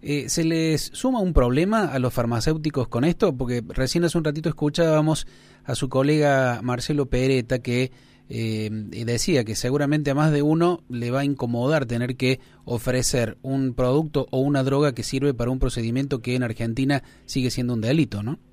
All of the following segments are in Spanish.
¿Se les suma un problema a los farmacéuticos con esto? Porque recién hace un ratito escuchábamos a su colega Marcelo Peretta que decía que seguramente a más de uno le va a incomodar tener que ofrecer un producto o una droga que sirve para un procedimiento que en Argentina sigue siendo un delito, ¿no?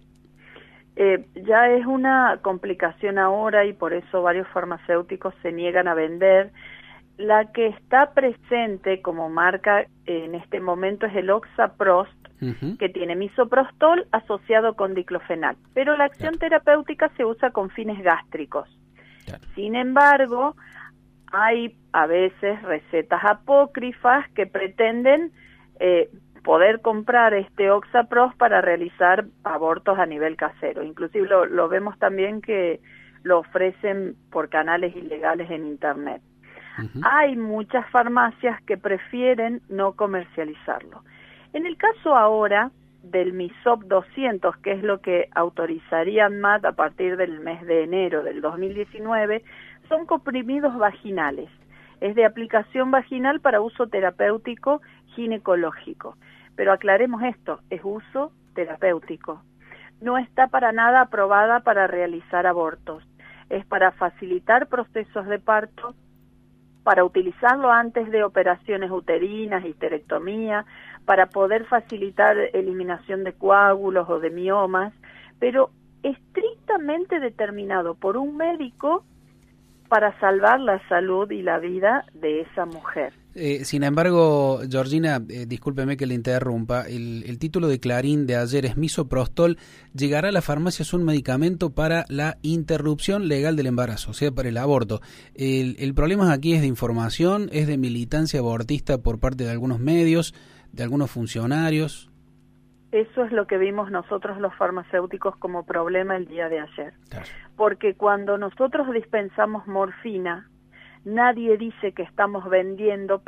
Ya es una complicación ahora y por eso varios farmacéuticos se niegan a vender. La que está presente como marca en este momento es el Oxaprost, que tiene misoprostol asociado con diclofenac, pero la acción terapéutica se usa con fines gástricos. Sin embargo, hay a veces recetas apócrifas que pretenden poder comprar este Oxaprost para realizar abortos a nivel casero. Inclusive lo vemos también que lo ofrecen por canales ilegales en Internet. Hay muchas farmacias que prefieren no comercializarlo. En el caso ahora del Misop 200, que es lo que autorizaría ANMAT a partir del mes de enero del 2019, son comprimidos vaginales. Es de aplicación vaginal para uso terapéutico ginecológico. Pero aclaremos esto, es uso terapéutico. No está para nada aprobada para realizar abortos. Es para facilitar procesos de parto, para utilizarlo antes de operaciones uterinas, histerectomía, para poder facilitar eliminación de coágulos o de miomas, pero estrictamente determinado por un médico para salvar la salud y la vida de esa mujer. Sin embargo, Georgina, discúlpeme que le interrumpa, el título de Clarín de ayer es Misoprostol llegará a las farmacias un medicamento para la interrupción legal del embarazo, o sea, para el aborto. El problema aquí es de información, es de militancia abortista por parte de algunos medios, de algunos funcionarios. Eso es lo que vimos nosotros los farmacéuticos como problema el día de ayer. Claro. Porque cuando nosotros dispensamos morfina, nadie dice que estamos vendiendo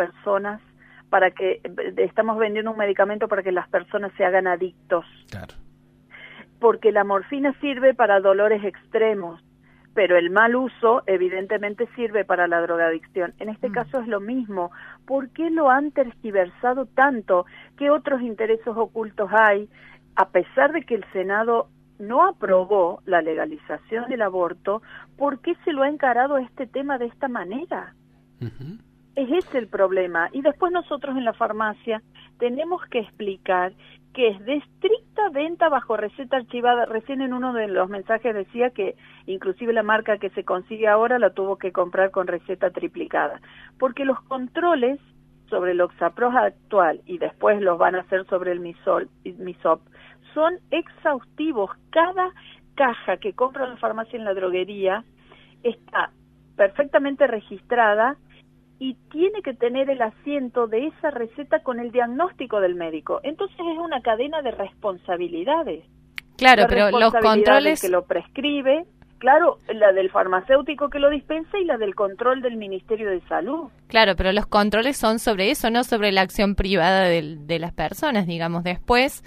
estamos vendiendo un medicamento para que las personas se hagan adictos. Claro. Porque la morfina sirve para dolores extremos, pero el mal uso evidentemente sirve para la drogadicción. En este caso es lo mismo. ¿Por qué lo han tergiversado tanto? ¿Qué otros intereses ocultos hay? A pesar de que el Senado no aprobó la legalización del aborto, ¿por qué se lo ha encarado este tema de esta manera? Es ese el problema. Y después nosotros en la farmacia tenemos que explicar que es de estricta venta bajo receta archivada. Recién en uno de los mensajes decía que inclusive la marca que se consigue ahora la tuvo que comprar con receta triplicada, porque los controles sobre el Oxaprost actual y después los van a hacer sobre el Misop son exhaustivos. Cada caja que compra la farmacia en la droguería está perfectamente registrada y tiene que tener el asiento de esa receta con el diagnóstico del médico. Entonces es una cadena de responsabilidades. Claro, la pero los controles... del que lo prescribe, claro, la del farmacéutico que lo dispensa y la del control del Ministerio de Salud. Claro, pero los controles son sobre eso, no sobre la acción privada de las personas, digamos. Después,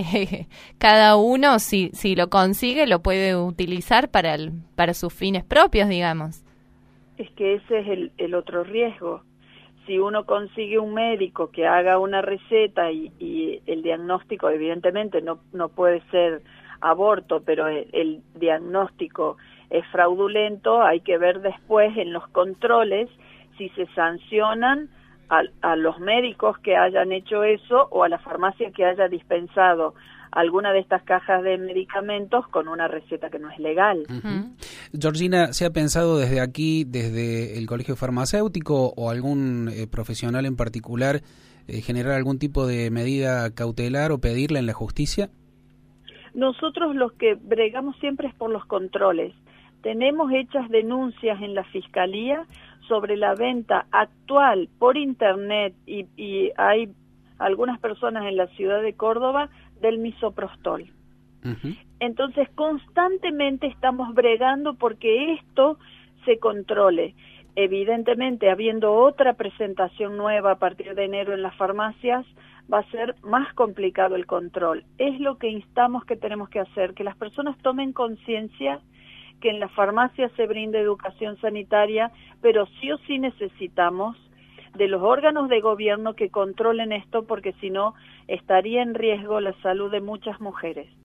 cada uno, si lo consigue, lo puede utilizar para sus fines propios, digamos. Es que ese es el otro riesgo. Si uno consigue un médico que haga una receta y el diagnóstico, evidentemente, no puede ser aborto, pero el diagnóstico es fraudulento, hay que ver después en los controles si se sancionan a los médicos que hayan hecho eso o a la farmacia que haya dispensado alguna de estas cajas de medicamentos con una receta que no es legal. Georgina, ¿se ha pensado desde aquí, desde el Colegio Farmacéutico o algún profesional en particular, generar algún tipo de medida cautelar o pedirla en la justicia? Nosotros los que bregamos siempre es por los controles. Tenemos hechas denuncias en la Fiscalía sobre la venta actual por Internet y hay algunas personas en la ciudad de Córdoba del misoprostol. Entonces constantemente estamos bregando porque esto se controle. Evidentemente, habiendo otra presentación nueva a partir de enero en las farmacias, va a ser más complicado el control. Es lo que instamos que tenemos que hacer, que las personas tomen conciencia que en las farmacias se brinde educación sanitaria, pero sí o sí necesitamos de los órganos de gobierno que controlen esto, porque si no estaría en riesgo la salud de muchas mujeres.